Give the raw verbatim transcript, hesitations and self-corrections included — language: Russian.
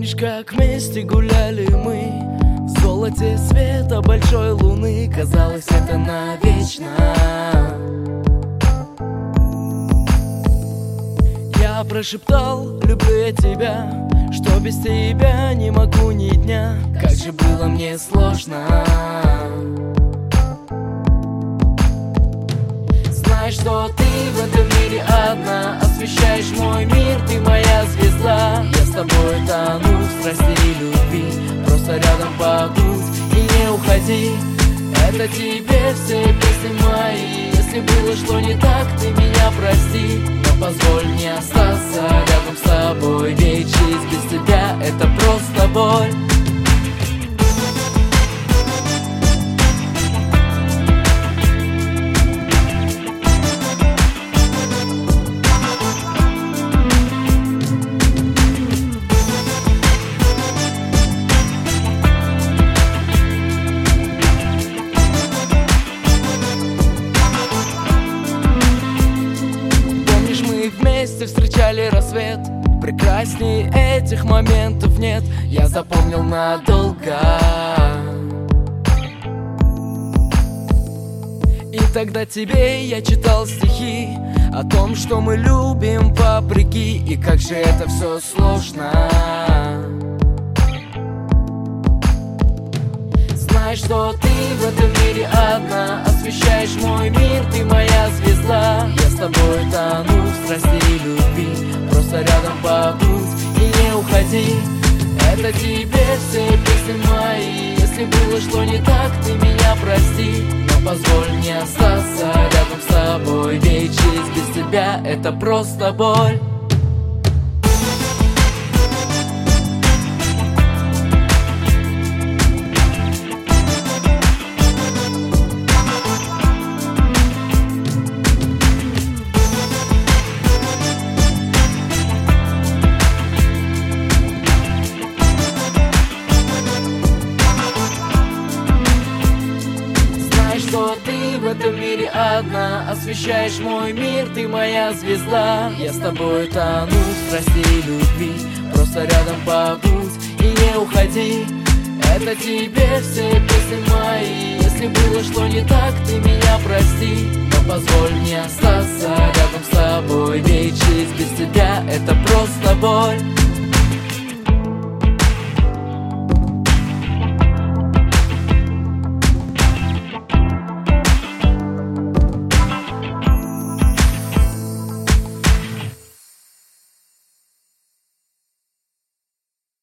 Помнишь, как вместе гуляли мы в золоте света большой луны? Казалось, это навечно. Я прошептал: люблю я тебя, что без тебя не могу ни дня. Как же было мне сложно. Знаешь, что ты в этом мире одна, освещаешь мой мир, ты моя звезда. Я с тобой тону в страсти и любви, просто рядом побудь и не уходи. Это тебе все песни мои. Если было что не так, ты меня прости, но позволь мне остаться рядом с тобой. Ведь жизнь без тебя — это просто боль. Вместе встречали рассвет, прекрасней этих моментов нет. Я запомнил надолго. И тогда тебе я читал стихи о том, что мы любим вопреки. И как же это все сложно. Знаешь, что ты в этом мире одна, освещаешь мой мир, ты моя звезда. Я с тобой тону в страсти и любви, просто рядом побудь и не уходи. Это тебе все песни мои. Если было что не так, ты меня прости, но позволь мне остаться рядом с тобой. Ведь жизнь без тебя — это просто боль. Что ты в этом мире одна, освещаешь мой мир, ты моя звезда. Я с тобой тону в страсти и любви, просто рядом побудь и не уходи. Это тебе все песни мои. Если было что не так, ты меня прости, но позволь мне остаться рядом с тобой. Ведь жизнь без тебя — это просто боль.